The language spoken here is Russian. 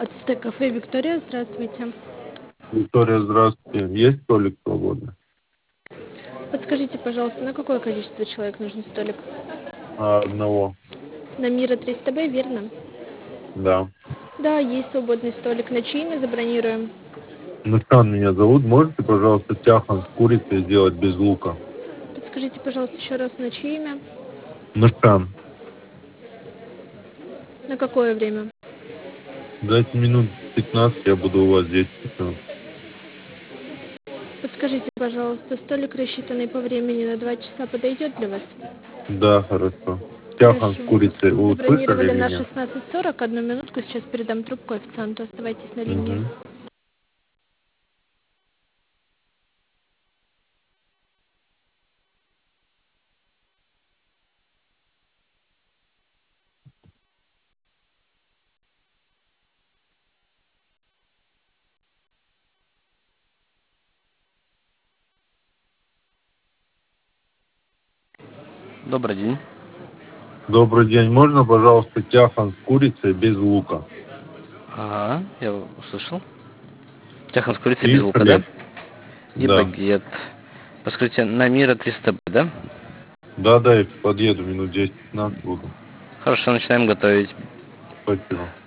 Ацтек кафе Виктория, здравствуйте. Виктория, здравствуйте. Есть столик свободный? Подскажите, пожалуйста, на какое количество человек нужен столик? Одного. На Мира 300Б, верно? Да. Да, есть свободный столик. На чьи мы забронируем? Нушан меня зовут. Можете, пожалуйста, тяхан с курицей сделать без лука? Подскажите, пожалуйста, еще раз, на чье имя? Нушан. На какое время? Дайте минут 15, я буду у вас 10-15. Подскажите, пожалуйста, столик, рассчитанный по времени на 2 часа, подойдет для вас? Да, хорошо. Тяхан Хорошо. с курицей. Вы услышали Забронировали на меня? 16:40. Одну минутку, сейчас передам трубку официанту. Оставайтесь на линии. Угу. Добрый день. Добрый день. Можно, пожалуйста, тяхан с курицей без лука? Ага, я услышал. Тяхан с курицей И без лука, да? хлеб. И Да. багет. Подскажите, на Мира 300Б, да? Да, я подъеду минут 10-15 буду. Хорошо, начинаем готовить. Спасибо.